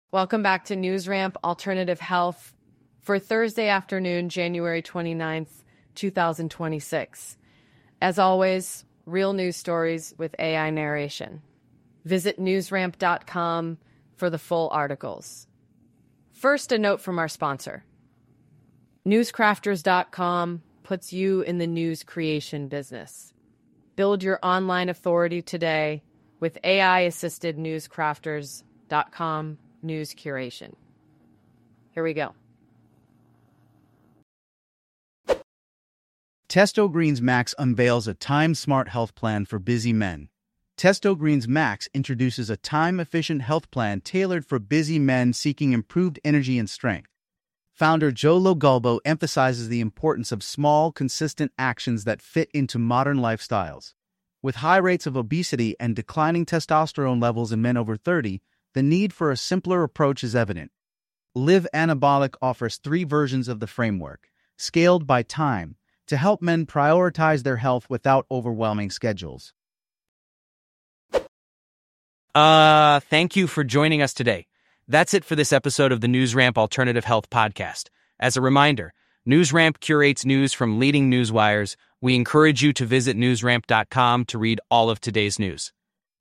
Welcome back to NewsRamp Alternative Health for Thursday afternoon, January 29th, 2026. As always, real news stories with AI narration. Visit newsramp.com for the full articles. First, a note from our sponsor. Newscrafters.com puts you in the news creation business. Build your online authority today with AI-assisted newscrafters.com news curation. Here we go. Testo Greens Max unveils a time-smart health plan for busy men. Testo Greens Max introduces a time-efficient health plan tailored for busy men seeking improved energy and strength. Founder Joe Logalbo emphasizes the importance of small, consistent actions that fit into modern lifestyles. With high rates of obesity and declining testosterone levels in men over 30, the need for a simpler approach is evident. Live Anabolic offers 3 versions of the framework, scaled by time, to help men prioritize their health without overwhelming schedules. Thank you for joining us today. That's it for this episode of the NewsRamp Alternative Health Podcast. As a reminder, NewsRamp curates news from leading news wires. We encourage you to visit newsramp.com to read all of today's news.